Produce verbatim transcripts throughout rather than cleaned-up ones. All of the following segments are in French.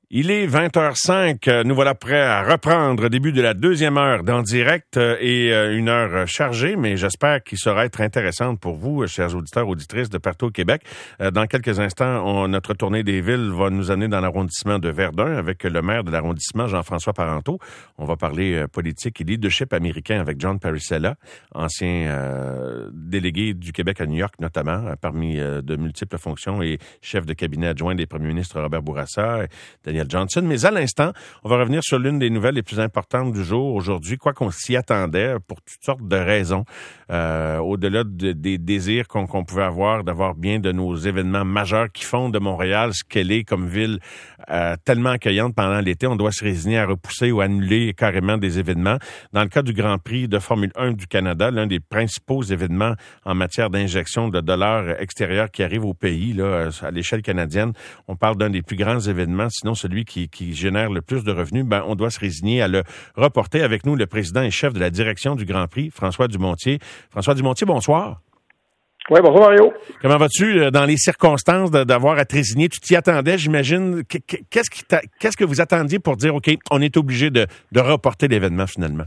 Il est vingt heures cinq. Nous voilà prêts à reprendre début de la deuxième heure d'En Direct et une heure chargée, mais j'espère qu'il sera être intéressante pour vous, chers auditeurs, auditrices de partout au Québec. Dans quelques instants, on, notre tournée des villes va nous amener dans l'arrondissement de Verdun avec le maire de l'arrondissement, Jean-François Parenteau. On va parler politique et leadership américain avec John Parisella, ancien euh, délégué du Québec à New York notamment, parmi euh, de multiples fonctions et chef de cabinet adjoint des premiers ministres Robert Bourassa et Daniel Johnson. Mais à l'instant, on va revenir sur l'une des nouvelles les plus importantes du jour aujourd'hui, quoi qu'on s'y attendait pour toutes sortes de raisons, euh, au-delà de, des désirs qu'on, qu'on pouvait avoir d'avoir bien de nos événements majeurs qui font de Montréal ce qu'elle est comme ville euh, tellement accueillante pendant l'été. On doit se résigner à repousser ou annuler carrément des événements. Dans le cas du Grand Prix de Formule un du Canada, l'un des principaux événements en matière d'injection de dollars extérieurs qui arrive au pays, là, à l'échelle canadienne, on parle d'un des plus grands événements, sinon celui qui, qui génère le plus de revenus, ben, on doit se résigner à le reporter. Avec nous, le président et chef de la direction du Grand Prix, François Dumontier. François Dumontier, bonsoir. Oui, bonjour Mario. Comment vas-tu dans les circonstances de, d'avoir à te résigner? Tu t'y attendais, j'imagine. Qu'est-ce, qui t'a, qu'est-ce que vous attendiez pour dire, OK, on est obligé de, de reporter l'événement finalement?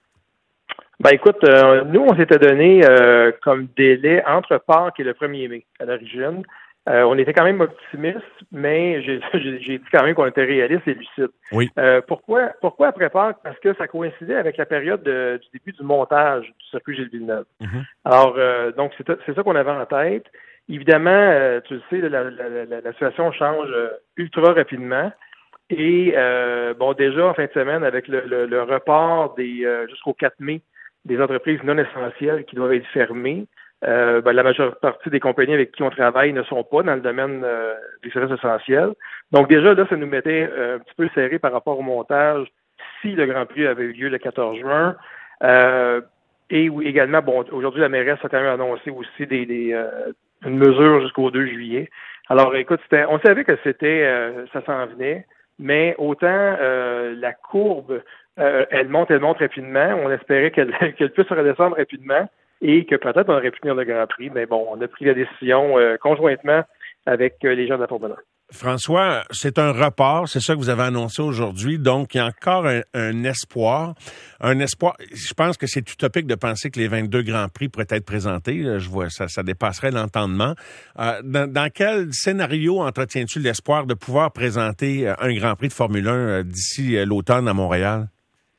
Ben écoute, euh, nous, on s'était donné euh, comme délai entre Pâques et le premier mai à l'origine. Euh, on était quand même optimistes, mais j'ai, j'ai, j'ai dit quand même qu'on était réaliste et lucide. Oui. Euh, pourquoi, pourquoi après Pâques? Parce que ça coïncidait avec la période de, du début du montage du circuit Gilles Villeneuve. Mm-hmm. Alors, euh, donc, c'est, c'est ça qu'on avait en tête. Évidemment, euh, tu le sais, la, la, la, la situation change ultra rapidement. Et, euh, bon, déjà, en fin de semaine, avec le, le, le report des euh, jusqu'au quatre mai, des entreprises non essentielles qui doivent être fermées, Euh, ben, la majeure partie des compagnies avec qui on travaille ne sont pas dans le domaine euh, des services essentiels. Donc déjà, là, ça nous mettait euh, un petit peu serré par rapport au montage si le Grand Prix avait eu lieu le quatorze juin. Euh, et oui, également, bon, aujourd'hui, la mairesse a quand même annoncé aussi des, des euh, une mesure jusqu'au deux juillet. Alors, écoute, c'était, on savait que c'était euh, ça s'en venait, mais autant euh, la courbe, euh, elle monte, elle monte rapidement. On espérait qu'elle, qu'elle puisse redescendre rapidement. Et que peut-être on aurait pu tenir le Grand Prix, mais bon, on a pris la décision euh, conjointement avec euh, les gens de la Formule un. François, c'est un report, c'est ça que vous avez annoncé aujourd'hui, donc il y a encore un, un espoir. Un espoir, je pense que c'est utopique de penser que les vingt-deux Grands Prix pourraient être présentés, je vois ça, ça dépasserait l'entendement. Euh, dans, dans quel scénario entretiens-tu l'espoir de pouvoir présenter un Grand Prix de Formule un d'ici l'automne à Montréal?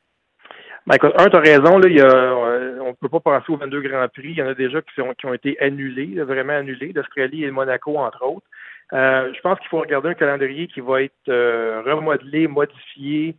Ben écoute, un, tu as raison, là, il y a, euh, on ne peut pas passer aux vingt-deux Grands Prix. Il y en a déjà qui, sont, qui ont été annulés, là, vraiment annulés, l'Australie et le Monaco, entre autres. Euh, je pense qu'il faut regarder un calendrier qui va être euh, remodelé, modifié,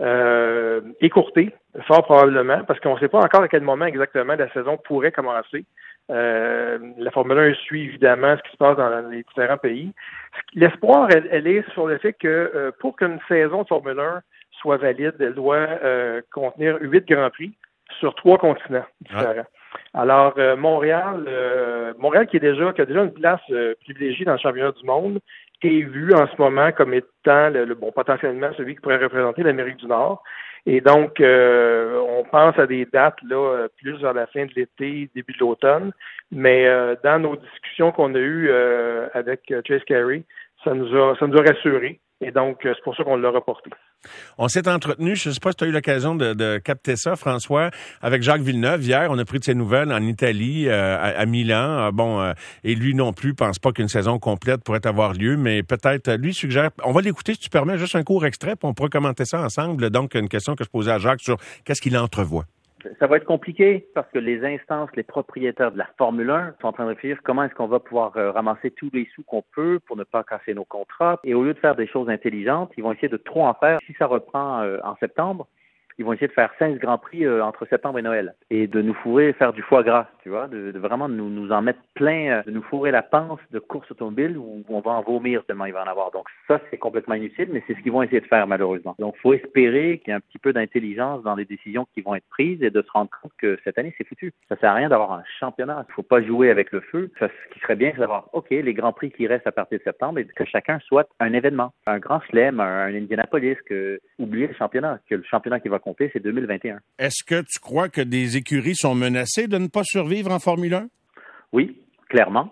euh, écourté, fort probablement, parce qu'on ne sait pas encore à quel moment exactement la saison pourrait commencer. Euh, la Formule un suit évidemment ce qui se passe dans les différents pays. L'espoir, elle, elle est sur le fait que euh, pour qu'une saison de Formule un soit valide, elle doit euh, contenir huit Grands Prix sur trois continents différents. Ouais. Alors, euh, Montréal, euh, Montréal qui est déjà qui a déjà une place euh, privilégiée dans le championnat du monde, est vu en ce moment comme étant le, le bon potentiellement celui qui pourrait représenter l'Amérique du Nord. Et donc, euh, on pense à des dates là plus vers la fin de l'été, début de l'automne. Mais euh, dans nos discussions qu'on a eues euh, avec Chase Carey, ça nous a ça nous a rassurés. Et donc, c'est pour ça qu'on l'a reporté. On s'est entretenu, je ne sais pas si tu as eu l'occasion de, de capter ça, François, avec Jacques Villeneuve. Hier, on a pris de ses nouvelles en Italie, euh, à, à Milan. Euh, bon, euh, et lui non plus pense pas qu'une saison complète pourrait avoir lieu, mais peut-être, lui suggère... On va l'écouter, si tu permets, juste un court extrait, puis on pourra commenter ça ensemble. Donc, une question que je posais à Jacques sur qu'est-ce qu'il entrevoit. Ça va être compliqué parce que les instances, les propriétaires de la Formule un sont en train de réfléchir comment est-ce qu'on va pouvoir euh, ramasser tous les sous qu'on peut pour ne pas casser nos contrats. Et au lieu de faire des choses intelligentes, ils vont essayer de trop en faire. Si ça reprend euh, en septembre, ils vont essayer de faire cinq Grands Prix euh, entre septembre et Noël et de nous fourrer, faire du foie gras, tu vois, de, de vraiment nous, nous en mettre plein, euh, de nous fourrer la panse de course automobile où on va en vomir tellement il va en avoir. Donc ça, c'est complètement inutile, mais c'est ce qu'ils vont essayer de faire malheureusement. Donc il faut espérer qu'il y ait un petit peu d'intelligence dans les décisions qui vont être prises et de se rendre compte que cette année, c'est foutu. Ça sert à rien d'avoir un championnat. Il faut pas jouer avec le feu. Ça, ce qui serait bien, c'est d'avoir, OK, les Grands Prix qui restent à partir de septembre et que chacun soit un événement, un grand chelem, un, un Indianapolis, que oubliez le championnat, que le championnat qui va compter, c'est deux mille vingt et un. Est-ce que tu crois que des écuries sont menacées de ne pas survivre en Formule un? Oui, clairement.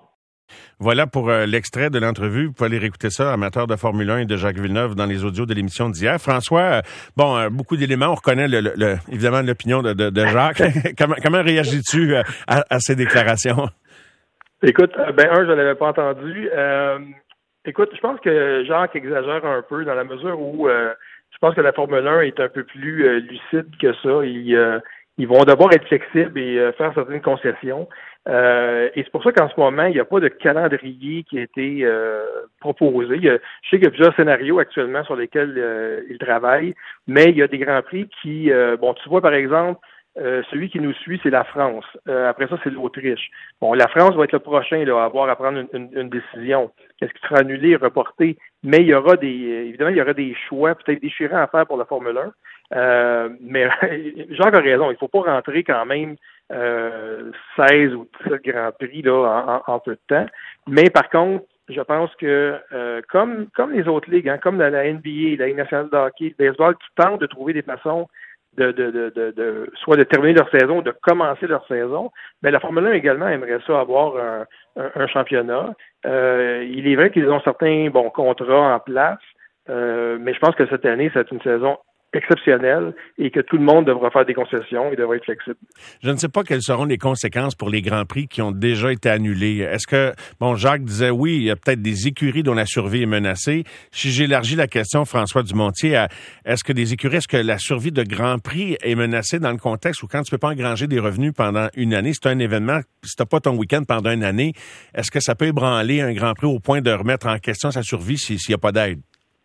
Voilà pour euh, l'extrait de l'entrevue. Vous pouvez aller réécouter ça, amateur de Formule un et de Jacques Villeneuve, dans les audios de l'émission d'hier. François, euh, bon, euh, beaucoup d'éléments. On reconnaît le, le, le, évidemment l'opinion de, de, de Jacques. comment, comment réagis-tu à, à ces déclarations? Écoute, ben un, je ne l'avais pas entendu. Euh, écoute, je pense que Jacques exagère un peu dans la mesure où euh, je pense que la Formule un est un peu plus euh, lucide que ça. Il, euh, Ils vont devoir être flexibles et euh, faire certaines concessions. Euh, et c'est pour ça qu'en ce moment, il n'y a pas de calendrier qui a été euh, proposé. Il y a, je sais qu'il y a plusieurs scénarios actuellement sur lesquels euh, ils travaillent, mais il y a des grands prix qui, euh, bon, tu vois par exemple, euh, celui qui nous suit, c'est la France. Euh, après ça, c'est l'Autriche. Bon, la France va être le prochain là, à avoir à prendre une, une, une décision. Est-ce qu'il sera annulé, reporté? Mais il y aura des, évidemment, il y aura des choix peut-être déchirants à faire pour la Formule un. Euh, mais Jacques a raison, il ne faut pas rentrer quand même euh, seize ou dix-sept Grands Prix là, en, en, en peu de temps. Mais par contre, je pense que euh, comme comme les autres ligues, hein, comme la, la N B A, la Ligue nationale de hockey, le baseball, qui tentent de trouver des façons de, de, de, de, de soit de terminer leur saison, de commencer leur saison, mais la Formule un également aimerait ça avoir un, un, un championnat. Euh, il est vrai qu'ils ont certains bons contrats en place, euh, mais je pense que cette année, c'est une saison exceptionnel et que tout le monde devra faire des concessions et devra être flexible. Je ne sais pas quelles seront les conséquences pour les Grands Prix qui ont déjà été annulés. Est-ce que, bon, Jacques disait oui, il y a peut-être des écuries dont la survie est menacée. Si j'élargis la question, François Dumontier, à, est-ce que des écuries, est-ce que la survie de Grands Prix est menacée dans le contexte où quand tu peux pas engranger des revenus pendant une année, c'est un événement, si t'as pas ton week-end pendant une année, est-ce que ça peut ébranler un Grand Prix au point de remettre en question sa survie s'il n'y a pas d'aide?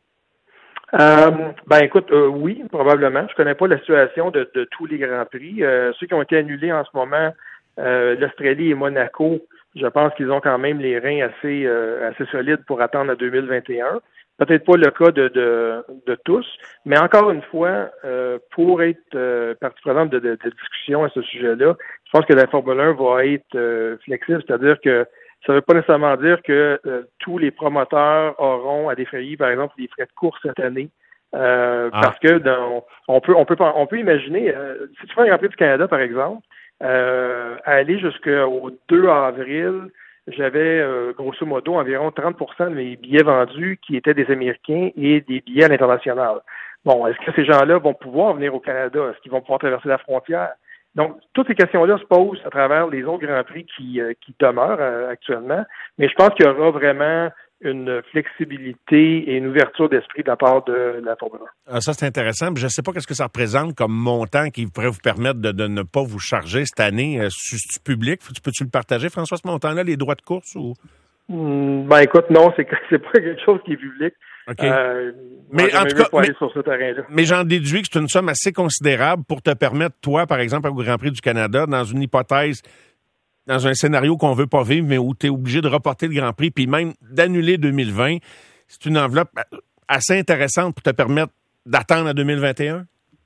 Euh, ben écoute, euh, oui, probablement. Je connais pas la situation de, de tous les Grands Prix. Euh, ceux qui ont été annulés en ce moment, euh, l'Australie et Monaco, je pense qu'ils ont quand même les reins assez euh, assez solides pour attendre à deux mille vingt et un. Peut-être pas le cas de, de, de tous, mais encore une fois, euh, pour être euh, partie prenante de, de, de discussion à ce sujet-là, je pense que la Formule un va être euh, flexible, c'est-à-dire que ça ne veut pas nécessairement dire que euh, tous les promoteurs auront à défrayer, par exemple, les frais de course cette année. Euh, ah. Parce que dans, on peut on peut on peut imaginer, euh, si tu fais un Grand Prix du Canada, par exemple, euh, aller jusqu'au deux avril, j'avais euh, grosso modo environ trente pour cent de mes billets vendus qui étaient des Américains et des billets à l'international. Bon, est-ce que ces gens-là vont pouvoir venir au Canada? Est-ce qu'ils vont pouvoir traverser la frontière? Donc, toutes ces questions-là se posent à travers les autres Grands Prix qui, euh, qui demeurent euh, actuellement. Mais je pense qu'il y aura vraiment une flexibilité et une ouverture d'esprit de la part de la Formule un. Ah, ça, c'est intéressant. Je ne sais pas ce que ça représente comme montant qui pourrait vous permettre de, de ne pas vous charger cette année euh, sur du public. Peux-tu le partager, François, ce montant-là, les droits de course? Ou? Mmh, ben écoute, non, c'est, c'est pas quelque chose qui est public. Okay. Euh, mais en tout cas, mais, sur ce terrain-là. Mais j'en déduis que c'est une somme assez considérable pour te permettre, toi, par exemple, au Grand Prix du Canada, dans une hypothèse, dans un scénario qu'on veut pas vivre, mais où tu es obligé de reporter le Grand Prix, puis même d'annuler deux mille vingt, c'est une enveloppe assez intéressante pour te permettre d'attendre à deux mille vingt et un?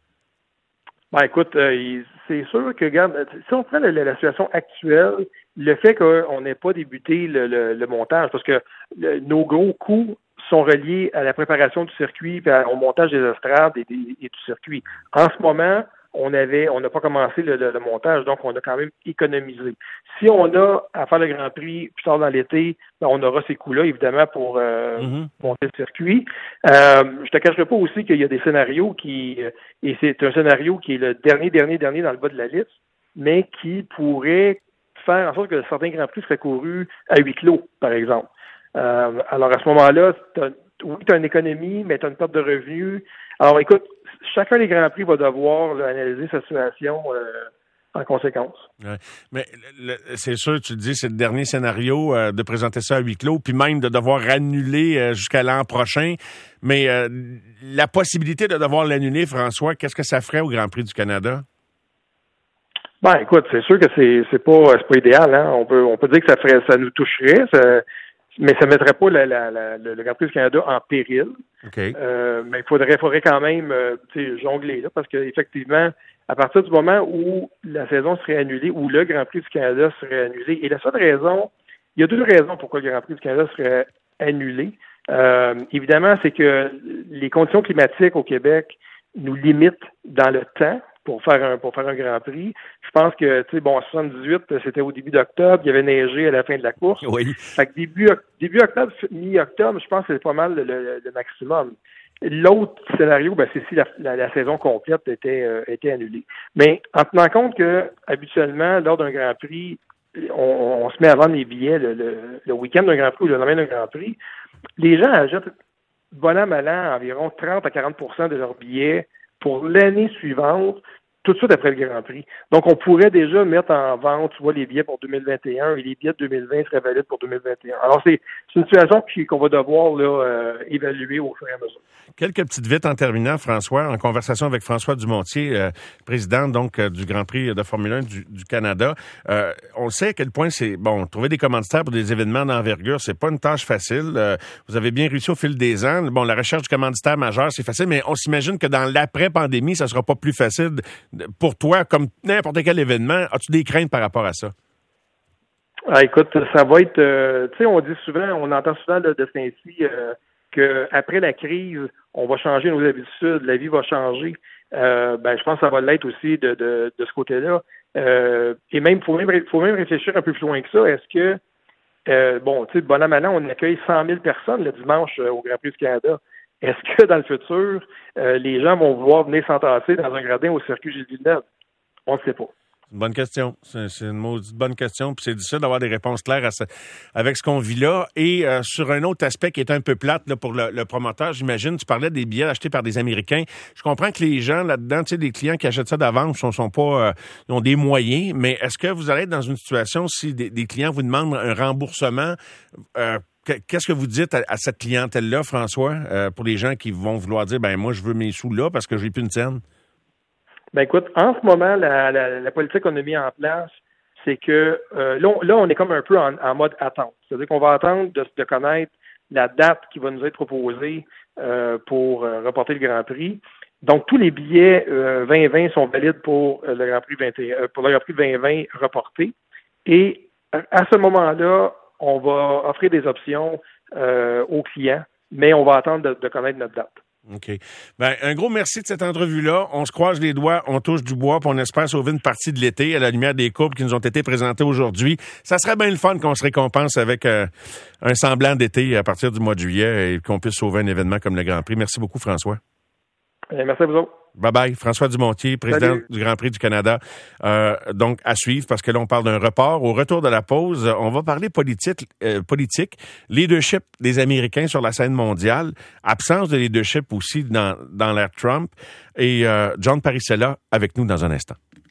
Ben écoute, euh, c'est sûr que, regarde, si on prend la, la, la situation actuelle, le fait qu'on n'ait pas débuté le, le, le montage, parce que le, nos gros coûts sont reliés à la préparation du circuit et au montage des estrades et, des, et du circuit. En ce moment, on avait, on n'a pas commencé le, le, le montage, donc on a quand même économisé. Si on a à faire le Grand Prix plus tard dans l'été, ben on aura ces coûts-là, évidemment, pour euh, mm-hmm. monter le circuit. Euh, je te cacherai pas aussi qu'il y a des scénarios qui, et c'est un scénario qui est le dernier, dernier, dernier dans le bas de la liste, mais qui pourrait faire en sorte que certains Grands Prix seraient courus à huis clos, par exemple. Euh, alors, à ce moment-là, t'as, oui, tu as une économie, mais tu as une perte de revenus. Alors, écoute, chacun des Grands Prix va devoir là, analyser sa situation euh, en conséquence. Ouais. Mais le, c'est sûr, tu le dis, c'est le dernier scénario euh, de présenter ça à huis clos, puis même de devoir annuler euh, jusqu'à l'an prochain. Mais euh, la possibilité de devoir l'annuler, François, qu'est-ce que ça ferait au Grand Prix du Canada? Ben, écoute, c'est sûr que c'est c'est pas c'est pas idéal, hein. On peut on peut dire que ça ferait ça nous toucherait, ça, mais ça mettrait pas la, la, la, le Grand Prix du Canada en péril. Okay. Euh, mais il faudrait faudrait quand même euh, jongler là, parce que effectivement, à partir du moment où la saison serait annulée, où le Grand Prix du Canada serait annulé, et la seule raison, il y a deux raisons pourquoi le Grand Prix du Canada serait annulé. Euh, évidemment, c'est que les conditions climatiques au Québec nous limitent dans le temps. pour faire un pour faire un Grand Prix. Je pense que, tu sais, bon, en soixante-dix-huit, c'était au début d'octobre, il y avait neigé à la fin de la course. Oui. Fait que début, début octobre, mi-octobre, je pense que c'est pas mal le, le, le maximum. L'autre scénario, ben, c'est si la, la, la saison complète était, euh, était annulée. Mais en tenant compte que, habituellement, lors d'un Grand Prix, on, on se met à vendre les billets le, le, le week-end d'un Grand Prix ou le lendemain d'un Grand Prix, les gens achètent bon an, mal an, environ trente à quarante pour cent de leurs billets pour l'année suivante, tout de suite après le Grand Prix. Donc, on pourrait déjà mettre en vente, tu vois, les billets pour deux mille vingt et un et les billets de deux mille vingt seraient valides pour deux mille vingt et un. Alors, c'est, c'est une situation qu'on va devoir là, euh, évaluer au fur et à mesure. Quelques petites vites en terminant, François, en conversation avec François Dumontier, euh, président donc euh, du Grand Prix de Formule un du, du Canada. Euh, on sait à quel point c'est, bon, trouver des commanditaires pour des événements d'envergure, c'est pas une tâche facile. Euh, vous avez bien réussi au fil des ans. Bon, la recherche du commanditaire majeur, c'est facile, mais on s'imagine que dans l'après-pandémie, ça sera pas plus facile pour toi, comme n'importe quel événement. As-tu des craintes par rapport à ça? Ah, écoute, ça va être, euh, tu sais, on dit souvent, on entend souvent là, de Saint-Cy euh, qu'après la crise, on va changer nos habitudes, la vie va changer. Euh, ben, je pense que ça va l'être aussi de, de, de ce côté-là. Euh, et même, il faut même, faut même réfléchir un peu plus loin que ça. Est-ce que, euh, bon, tu sais, bon an, mal an, on accueille cent mille personnes le dimanche euh, au Grand Prix du Canada. Est-ce que dans le futur, euh, les gens vont vouloir venir s'entasser dans un gradin au circuit Gilles Villeneuve? On ne sait pas. C'est une bonne question. C'est, c'est une maudite bonne question. Puis c'est difficile d'avoir des réponses claires à ce, avec ce qu'on vit là. Et euh, sur un autre aspect qui est un peu plate là, pour le, le promoteur, j'imagine, tu parlais des billets achetés par des Américains. Je comprends que les gens là-dedans, tu sais, des clients qui achètent ça d'avance, sont, sont pas, euh, ils ont des moyens. Mais est-ce que vous allez être dans une situation si des, des clients vous demandent un remboursement? Euh, Qu'est-ce que vous dites à, à cette clientèle-là, François, euh, pour les gens qui vont vouloir dire, ben moi, je veux mes sous là parce que j'ai plus une scène? Ben écoute, en ce moment, la, la, la politique qu'on a mis en place, c'est que euh, là, on, là, on est comme un peu en, en mode attente. C'est-à-dire qu'on va attendre de, de connaître la date qui va nous être proposée euh, pour euh, reporter le Grand Prix. Donc, tous les billets euh, vingt vingt sont valides pour euh, le Grand Prix vingt et un, euh, pour le Grand Prix vingt vingt reporté. Et à ce moment-là, on va offrir des options euh, aux clients, mais on va attendre de, de connaître notre date. OK. Ben, un gros merci de cette entrevue-là. On se croise les doigts, on touche du bois, puis on espère sauver une partie de l'été à la lumière des courbes qui nous ont été présentées aujourd'hui. Ça serait bien le fun qu'on se récompense avec euh, un semblant d'été à partir du mois de juillet et qu'on puisse sauver un événement comme le Grand Prix. Merci beaucoup, François. Et merci à vous autres. Bye-bye. François Dumontier, président Salut. du Grand Prix du Canada. Euh, donc, à suivre, parce que là, on parle d'un report. Au retour de la pause, on va parler politique, euh, politique, leadership des Américains sur la scène mondiale, absence de leadership aussi dans, dans l'ère Trump. Et euh, John Parisella avec nous dans un instant.